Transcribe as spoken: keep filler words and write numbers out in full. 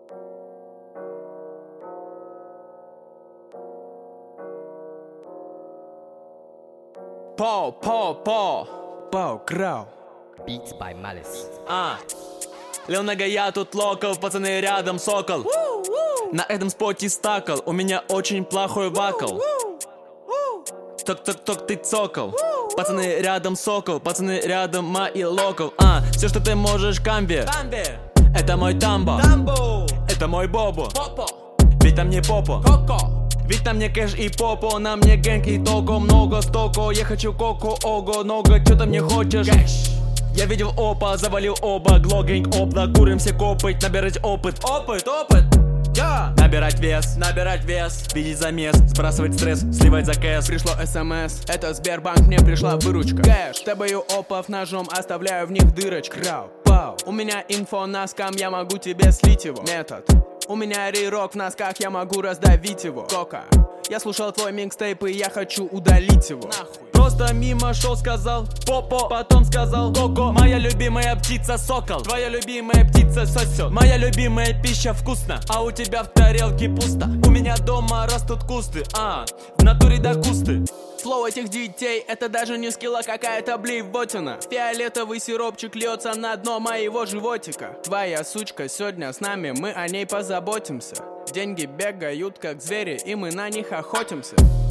По, по, по, по, крау. Beats by Malice. А, Лил Нага, я тут локал, пацаны рядом сокол. На этом споте стакал, у меня очень плохой вакал. Ток-ток-ток, ты цокол. Пацаны рядом сокол, пацаны рядом мои локал. А, все, что ты можешь, камби. Это мой тамбо. Это мой бобо. Ведь там не попо. Ведь там не кэш и попо, на мне гэнг и токо, много стоко. Я хочу коко, ого, много, чё ты мне хочешь? Кэш. Я видел опа, завалил оба, глогинг опла, курим все копать, набирать опыт. Опыт, опыт, yeah. Набирать вес, набирать вес, видеть замес, сбрасывать стресс, сливать за кэш. Пришло смс, это Сбербанк, мне пришла выручка. Кэш, табаю опов ножом, оставляю в них дырочку. Крау, пау, у меня инфо на скам, я могу тебе слить его. Метод. У меня рирок в носках, я могу раздавить его. Кока, я слушал твой микстейп и я хочу удалить его. Нахуй. Просто мимо шел, сказал попо, потом сказал коко. Моя любимая птица сокол, твоя любимая птица сосет. Моя любимая пища вкусна, а у тебя в тарелке пусто. У меня дома растут кусты, а, в натуре да кусты. Флоу этих детей, это даже не скилла, какая-то блевотина. Фиолетовый сиропчик льется на дно моего животика. Твоя сучка сегодня с нами, мы о ней позаботимся. Деньги бегают как звери, и мы на них охотимся.